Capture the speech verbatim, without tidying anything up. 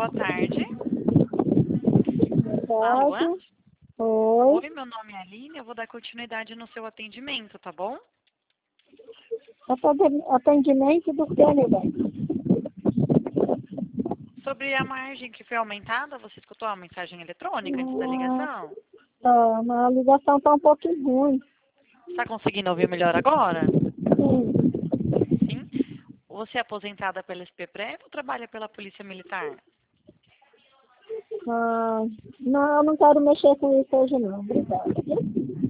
boa tarde. Boa Alô? tarde. Oi. Oi, meu nome é Aline, eu vou dar continuidade no seu atendimento, tá bom? Atende- Atendimento do que, Aline? Sobre a margem que foi aumentada, você escutou a mensagem eletrônica antes da ligação? Tá, a ligação tá um pouquinho ruim. Está conseguindo ouvir melhor agora? Sim. Sim. Você é aposentada pela S P Prev ou trabalha pela Polícia Militar? Ah, não, eu não quero mexer com isso hoje não. Obrigada.